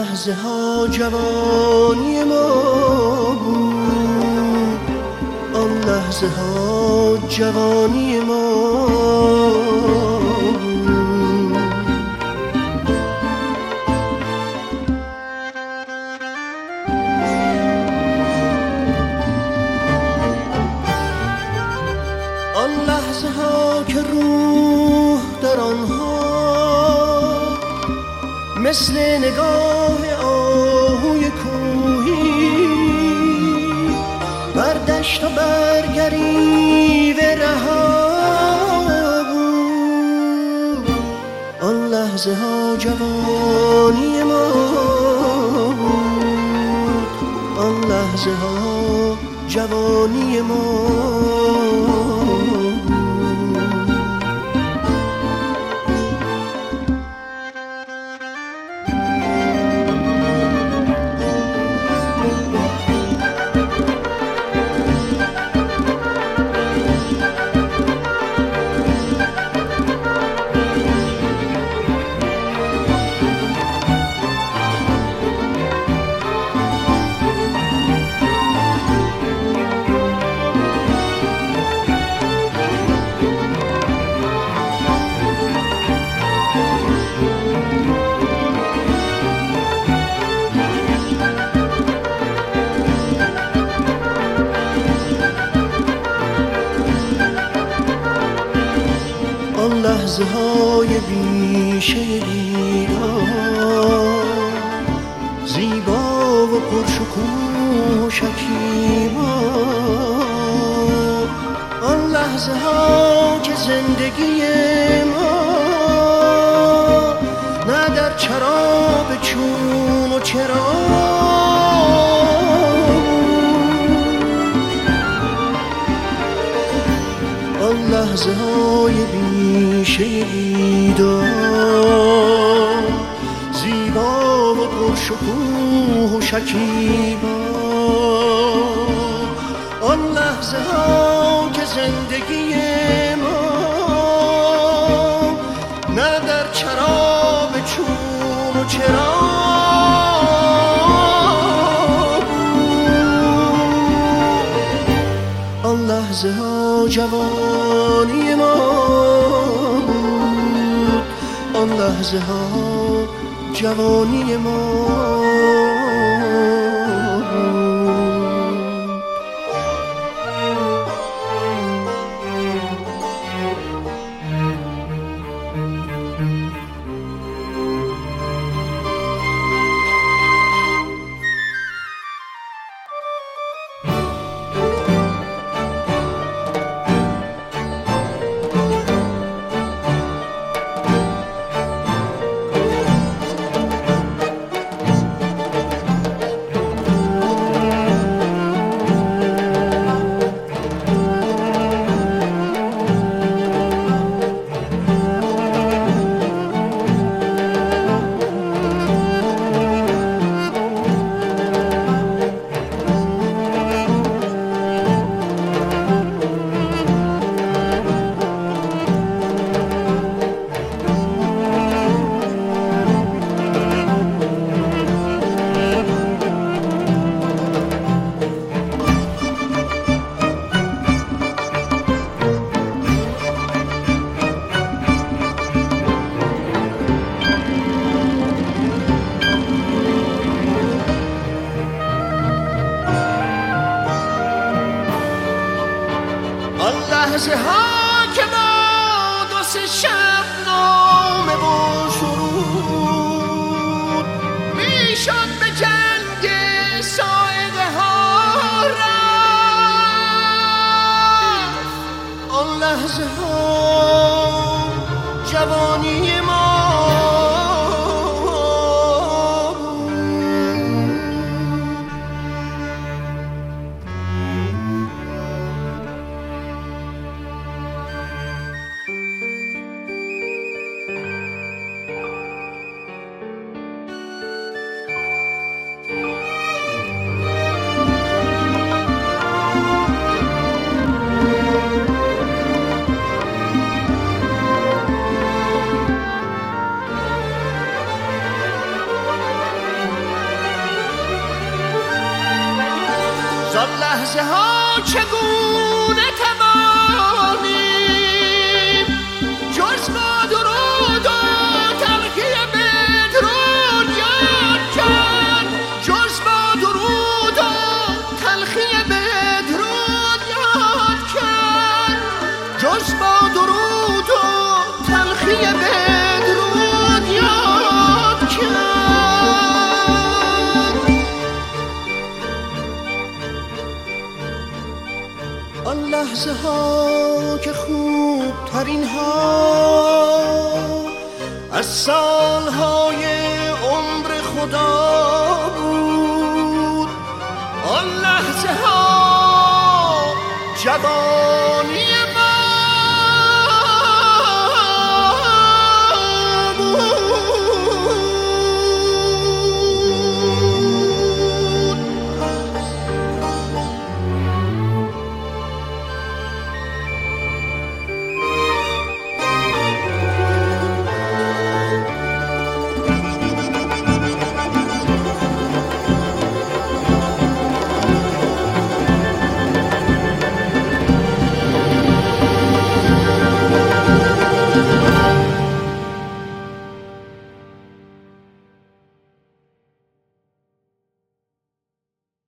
لحظه ها جوانی ما بود، آن لحظه ها جوانی ما بود. آن لحظه ها که روح در آنها مثل نگاه آهوی کوهی بر دشت و برگریو رها بود. آن لحظه ها جوانی ما بود، آن لحظه ها جوانی ما. لحظه های بیشه بیدار، زیبا و پرشکوه و شکیبا. آن لحظه ها که زندگی ما نه در چرا چون و چرا. آن لحظه های بیشه بیدار، زیبا و پرشکوه و شکیبا. آن لحظه ها که زندگی ما نه در چرا چون و چرا. آن لحظه ها جوانی ما بود، آن لحظه ها جوانی ما. لحظه ها که با دو سه شب نامه و سرود میشد به جنگ سایده ها رفت. آن لحظه ها جوانی ما. لحظه ها چگونه توانیم جز با درود و تلخی بدرود یاد کرد، جز با درود و تلخی بدرود یاد کرد، جز با درود و تلخی بدرود یاد کرد. آن لحظه ها که خوب ترین ها از سالهای عمر خدا بود، آن لحظه ها جوان